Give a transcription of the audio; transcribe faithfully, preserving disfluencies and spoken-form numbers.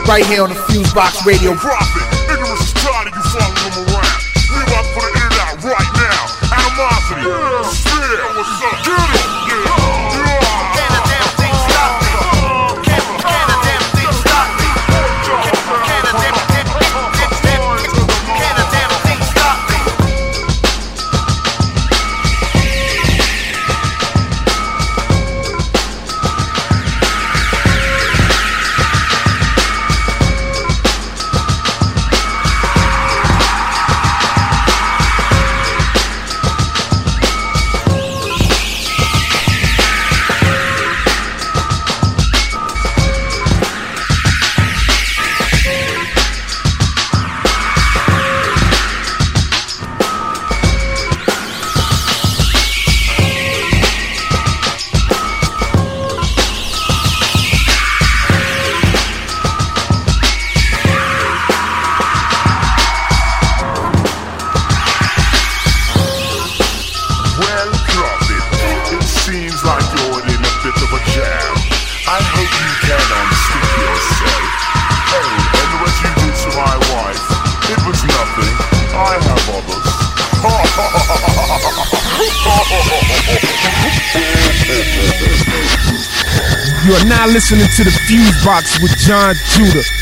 right here on the Fusebox Radio. Profit, ignorance is tired of you following them around. We about to put an in out right now. Animosity, fear, what's up? Get it, yeah, yeah. Can a damn thing stop me? Can, can a damn thing stop me? Can a damn, can, can, can a damn thing stop me? Well, Prophet, it seems like you're in a bit of a jam. I hope you can unstick yourself. Hey, and what you did to my wife, it was nothing. I have others. You are now listening to the Fusebox with John Judah.